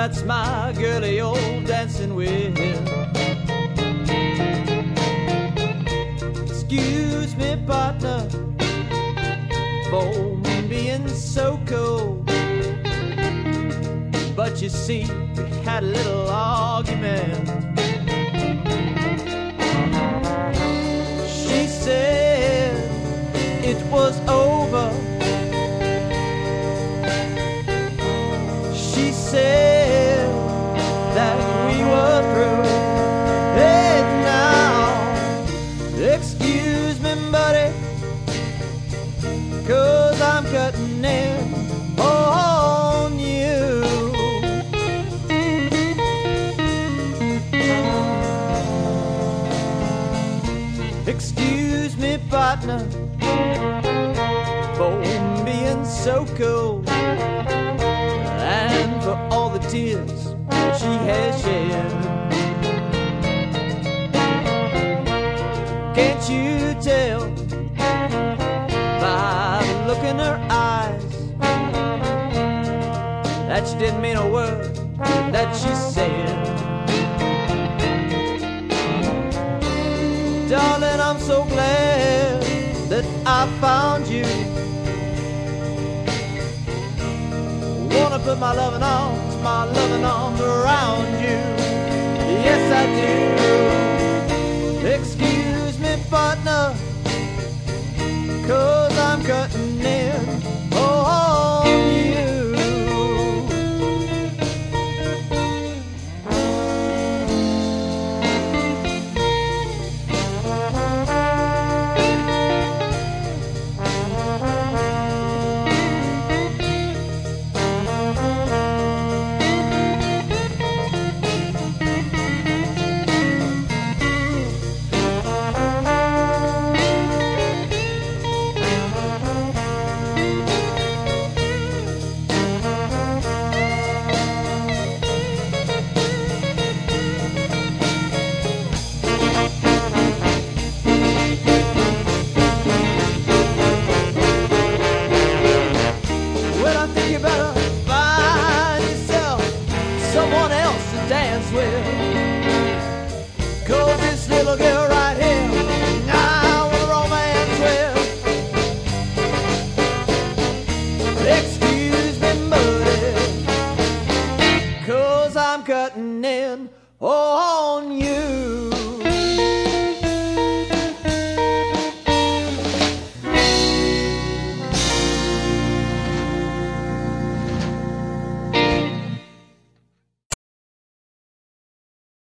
that's my girly old dancing with. Excuse me, partner, for being so cold, but you see, we had a little argument. She said it was over. She said that we were through. Hey, now, excuse me, buddy, 'cause I'm cutting in on you. Excuse me, partner, for being so cold, and for all the tears she has shed. Can't you tell by the look in her eyes that she didn't mean a word that she said? Darling, I'm so glad that I found you. Wanna put my loving arms around you. Yes, I do. Excuse me, partner, 'cause I'm cutting in on you. Cutting in, oh